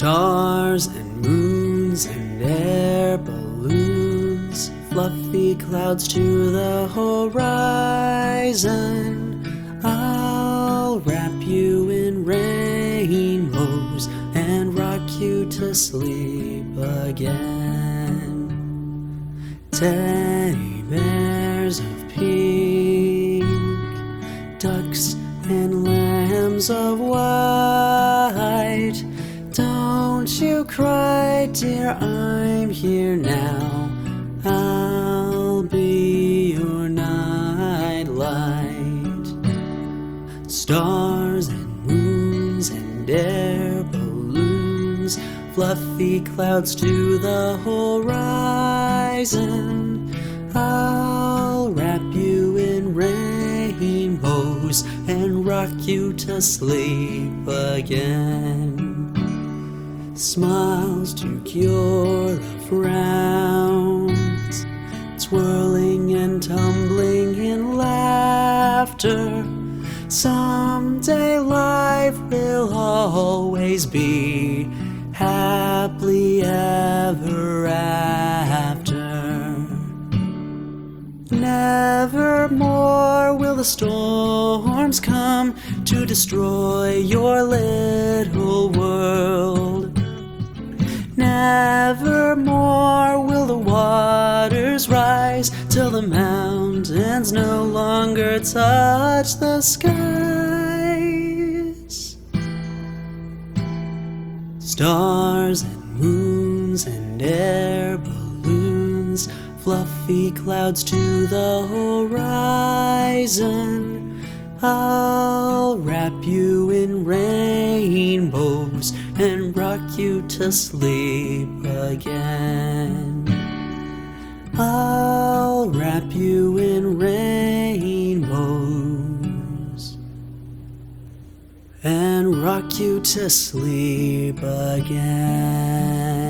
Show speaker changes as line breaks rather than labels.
Stars and moons and air balloons, fluffy clouds to the horizon. I'll wrap you in rainbows and rock you to sleep again. Teddy bears of pink, ducks and lambs of white. Don't you cry, dear, I'm here now. I'll be your nightlight. Stars and moons and air balloons, fluffy clouds to the horizon. I'll wrap you in rainbows and rock you to sleep again. Smiles to cure the frowns, twirling and tumbling in laughter. Someday life will always be happily ever after. Nevermore will the storms come to destroy your little world. Nevermore will the waters rise till the mountains no longer touch the skies. Stars and moons and air balloons, fluffy clouds to the horizon. I'll wrap you in rainbows and rock you to sleep again. I'll wrap you in rainbows and rock you to sleep again.